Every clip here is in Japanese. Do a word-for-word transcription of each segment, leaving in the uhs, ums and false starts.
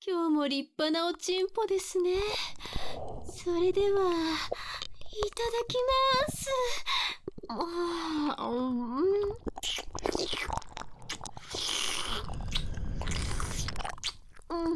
今日も立派なおちんぽですね。それでは、いただきます。あー、うん。うん。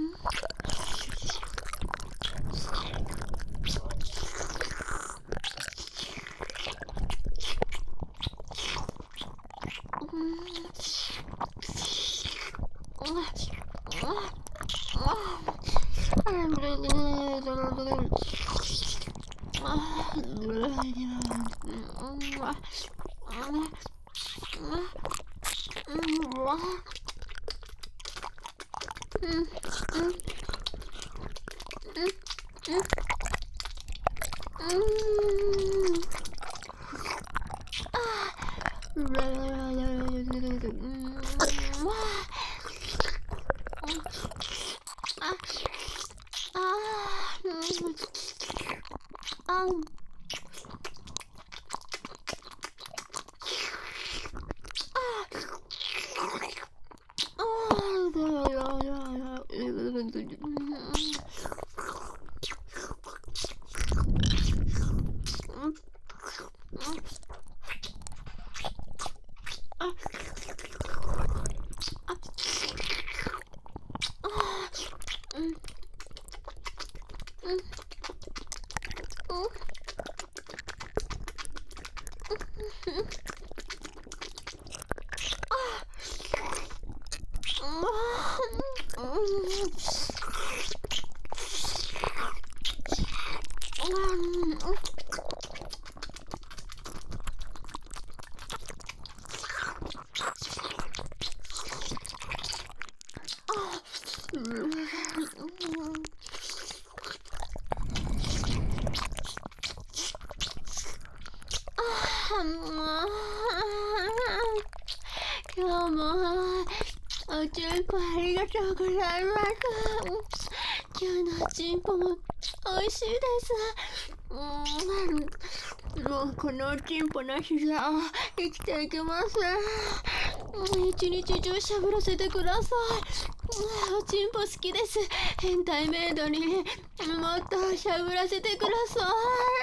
今日もおちんぽありがとうございます。今日のおちんぽも美味しいです。うん、もうこのおちんぽの膝を生きていきます。一日中しゃぶらせてください。おちんぽ好きです。変態メイドにもっとしゃぶらせてください。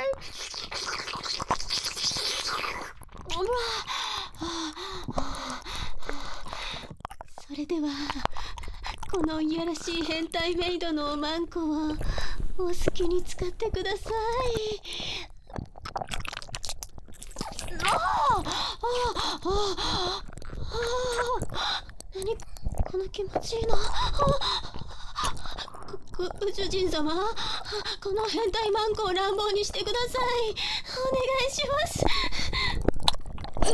うわそれではこのいやらしい変態メイドのおまんこをお好きに使ってください。ああああ何この気持ちいいの。ご主人様、この変態マンコを乱暴にしてください。お願いします。あ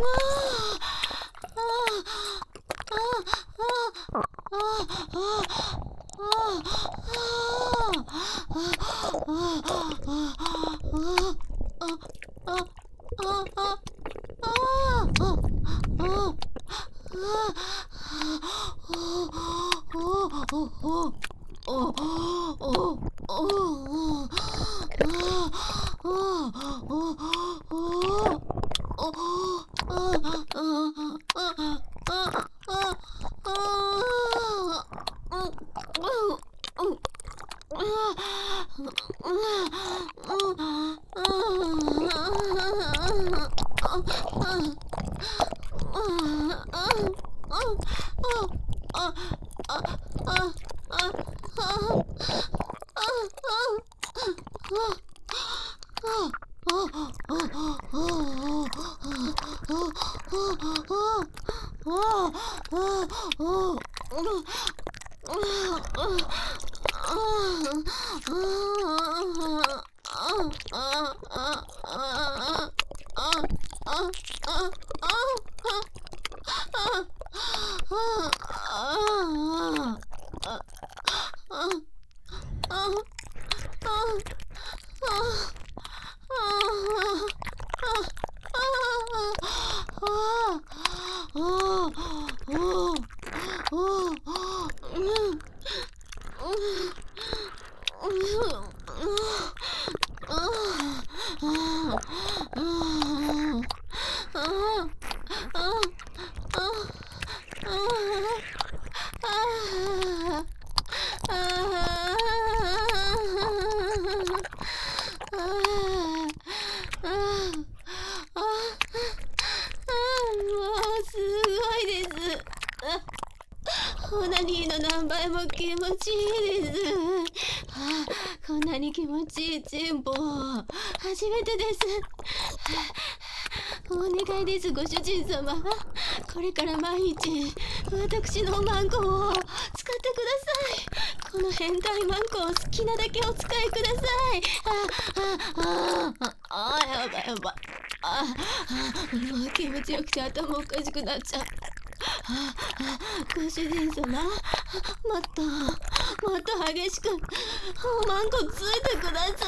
あごく気持ちいいです。はあ、こんなに気持ちいいチンポ初めてです。お願いです、ご主人様。これから毎日私のマンコを使ってください。この変態マンコを好きなだけお使いください。あああああやばいやばい。ああもう気持ちよくて頭おかしくなっちゃう。ああご主人様、もっともっと激しくマンコついてください。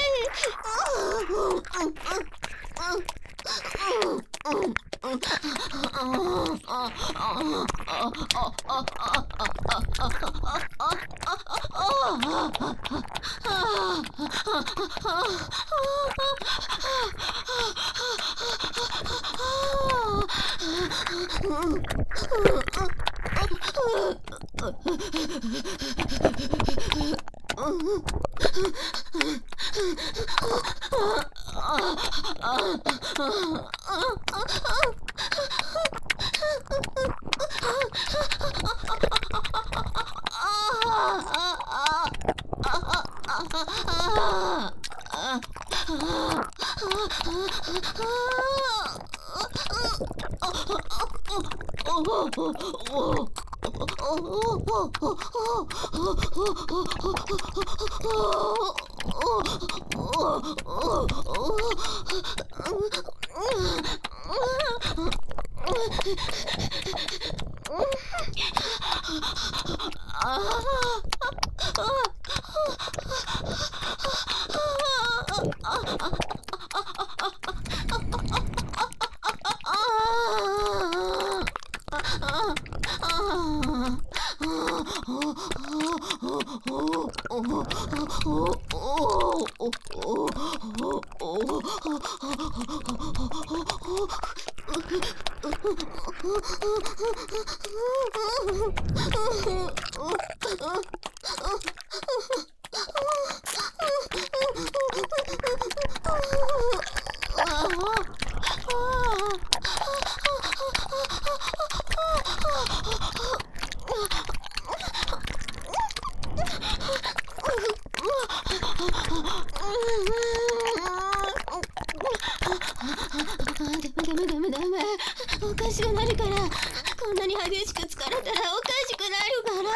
おかしくなるから、こんなに激しく疲れたらおかしくなるから。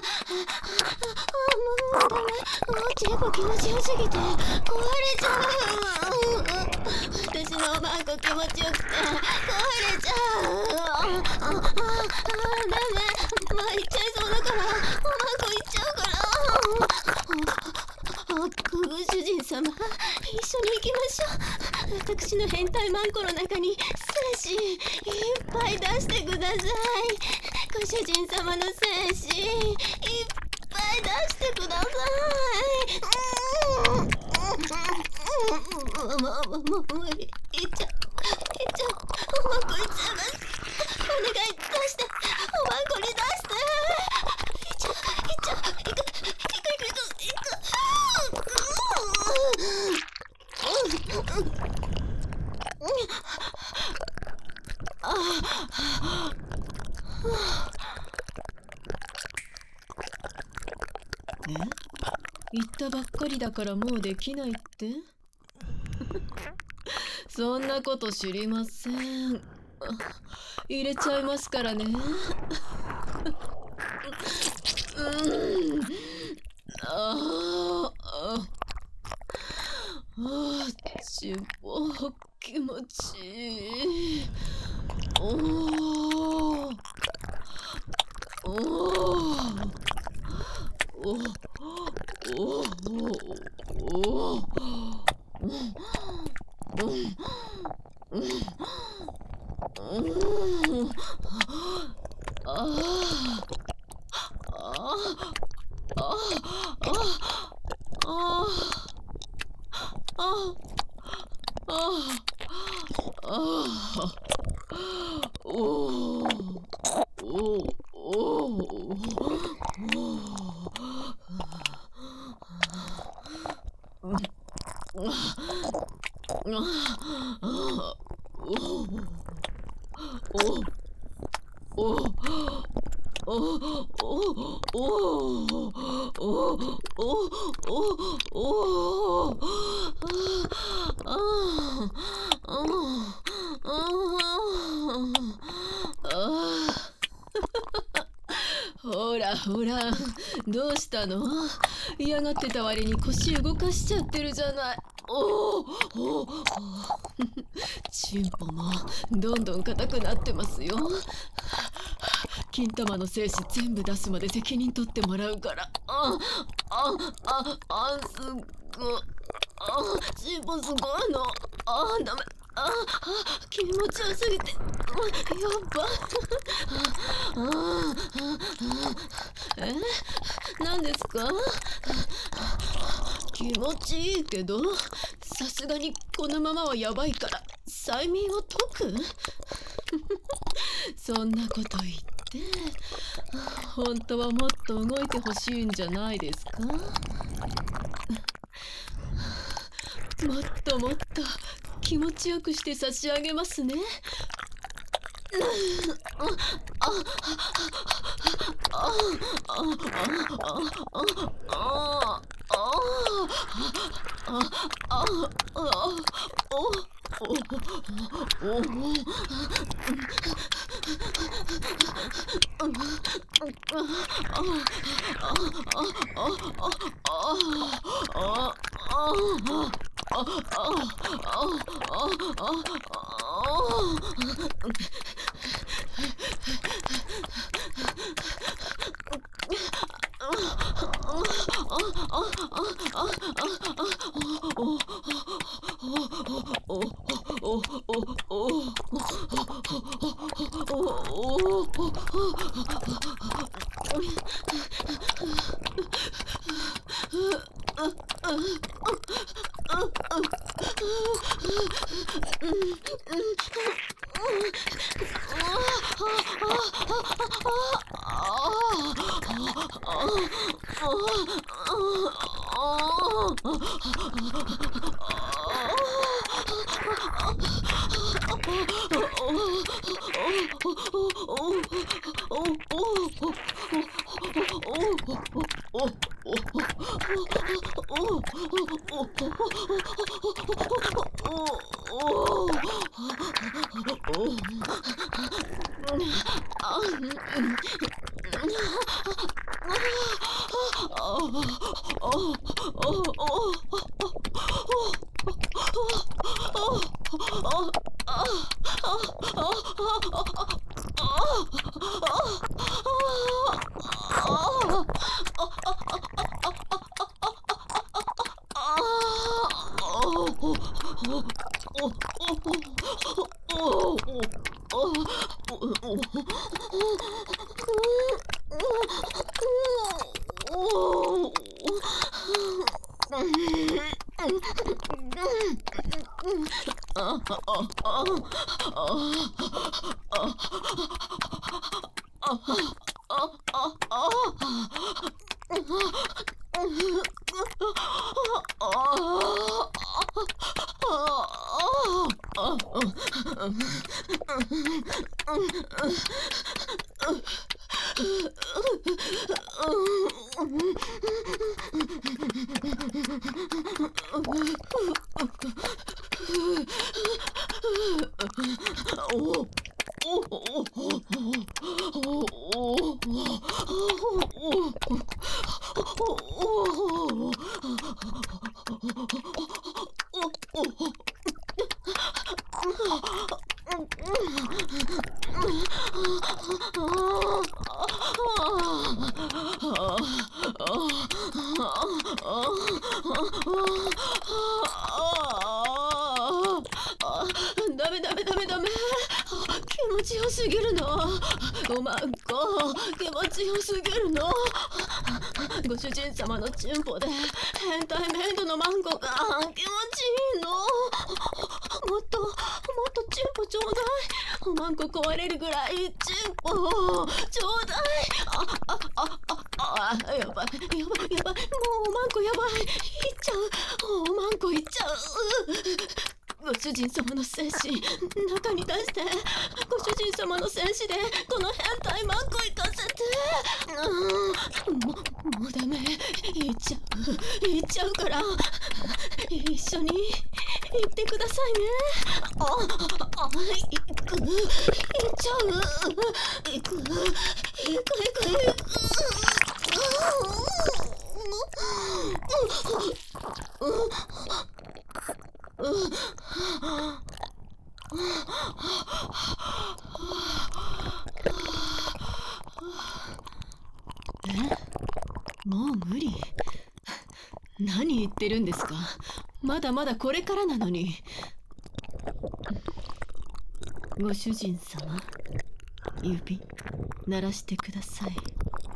もうダメ、もうチンポ気持ちよすぎて壊れちゃう。私のマンコ気持ちよくて壊れちゃう。ああダメ、もう行っちゃいそうだから、マンコ行っちゃうから。ご主人様、一緒に行きましょう。私の変態マンコの中に精子いっぱい出してください。ご主人様の精子いっぱい出してください。もうもうもうもういっちゃういっちゃうおまんこいっちゃいます。お願い出して、おまんこに出していっちゃういっちゃういくいくいくいくいくえ？言ったばっかりだからもうできないってそんなこと知りません。入れちゃいますからね。うんああああちんぽ気持ちいい。おーおーおおおおおおおおおおおおおあああほらほら、どうしたの？嫌がってた割に腰動かしちゃってるじゃない。おおおおチンポもどんどん硬くなってますよ。金玉の精子全部出すまで責任取ってもらうから。ああああすっごい。あチンポすごいの。あダメ。ああ気持ちよすぎて、やばああえ何ですか？気持ちいいけど、さすがにこのままはやばいから催眠を解くそんなこと言って本当はもっと動いてほしいんじゃないですか？もっともっと気持ちよくして差し上げますね。ダメダメダメダメ、気持ちよすぎるの。おまんこ気持ちよすぎるの。ご主人様のチンポで変態メイドのマンコが気持ちいいの。もっともっとチンポちょうだい。おまんこ壊れるぐらいチンポちょうだい。あああああやばいやばいやばい、もうおまんこやばい、いっちゃう、おまんこいっちゃう。 ご主人様の精子中に出して、ご主人様の精子でこの変態マンコ行かせて。うんももうダメ、行っちゃう行っちゃうから、一緒に行ってくださいね。ああ行く行っちゃう行く行く行く行く。え、もう無理。何言ってるんですか。まだまだこれからなのに。ご主人様、指鳴らしてください。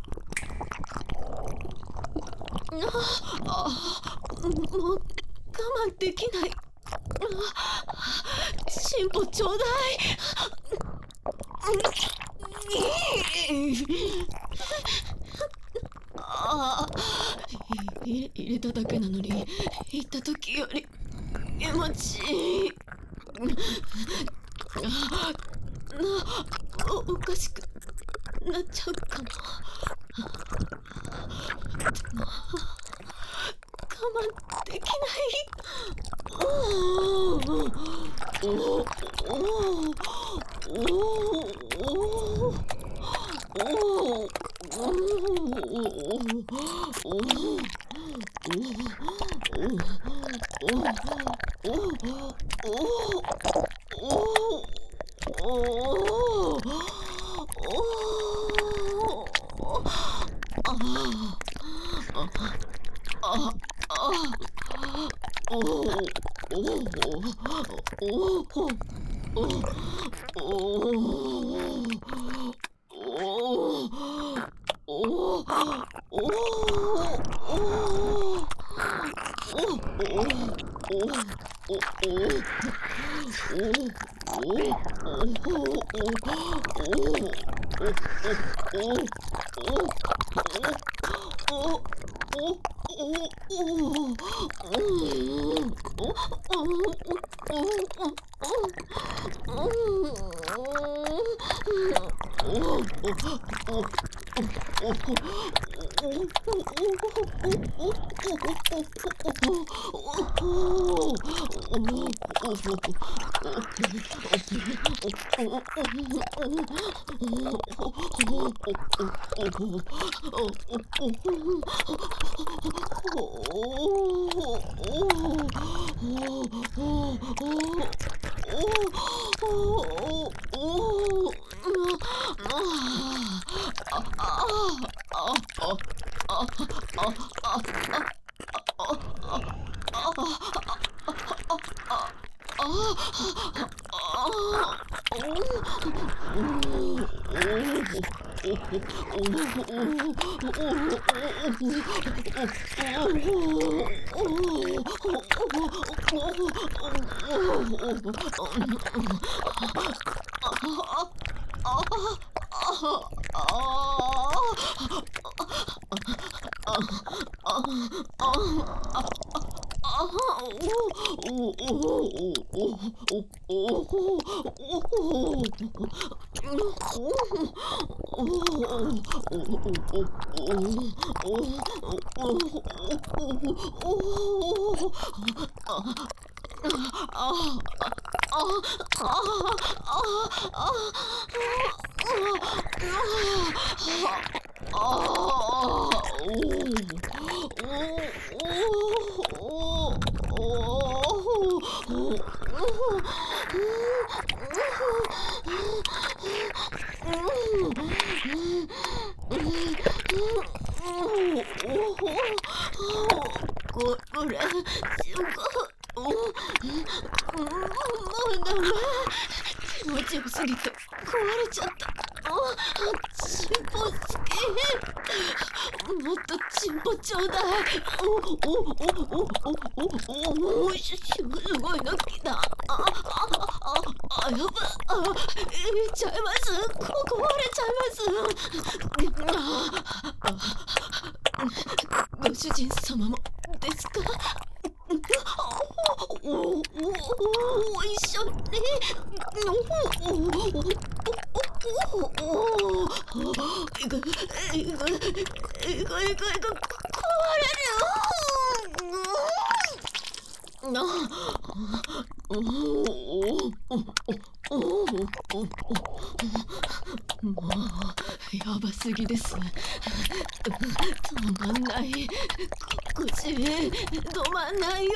ああ、もう我慢できない。進歩ちょうだい。ああ、入れただけなのに行った時より気持ちいい。なおかしくなっちゃうかも。でも我慢できない。おおおおご主人様もですか。おおお一緒におおおおおいくいくいくいくいくいく壊れるなおおおおもうやばすぎです。止まんない。口止まんないよ。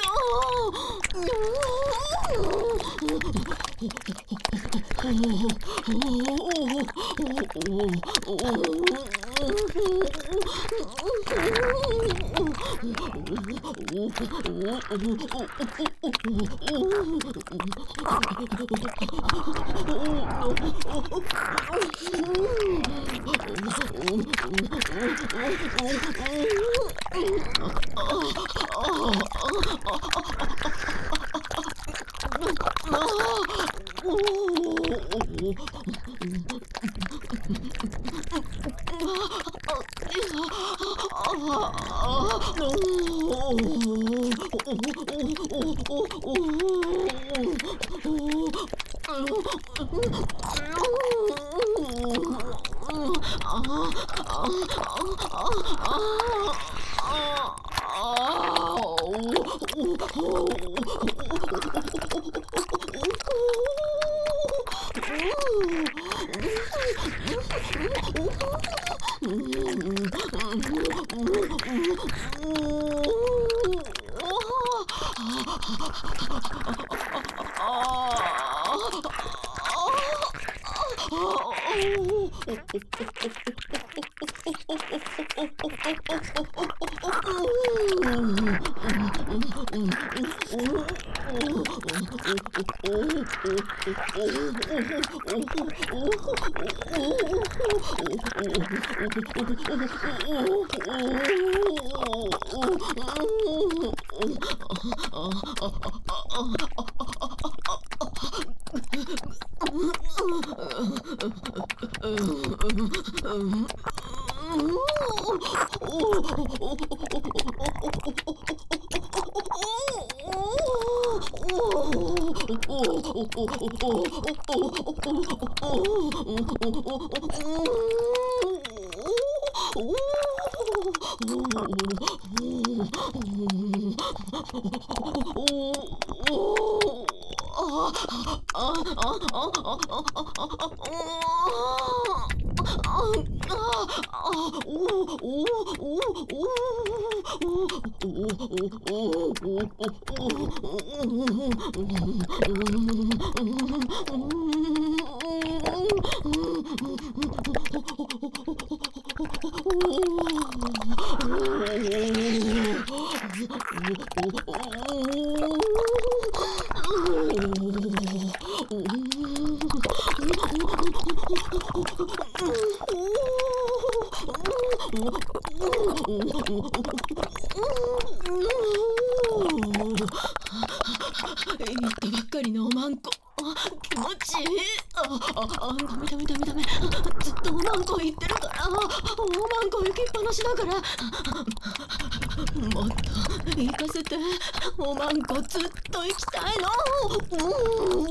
言ったばっかりのおまんこ。気持ちいい。ああ、ダメダメダメダメ。ずっとおまんこ行ってるから。おまんこ行きっぱなしだから。もっと行かせて。おまんこずっと行きたいの。うん。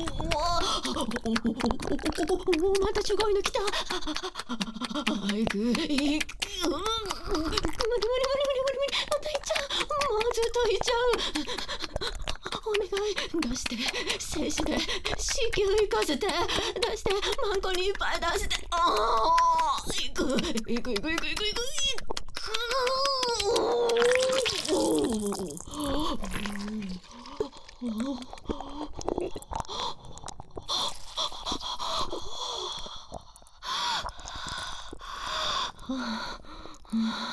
またすごいの来た。行く行く。無理無理無理無理無理無理。また行っちゃう。もうずっと行っちゃう。お願い出して静止で子宮行かせて出してマンコにいっぱい出してああ行く行く行く行く行く行く行く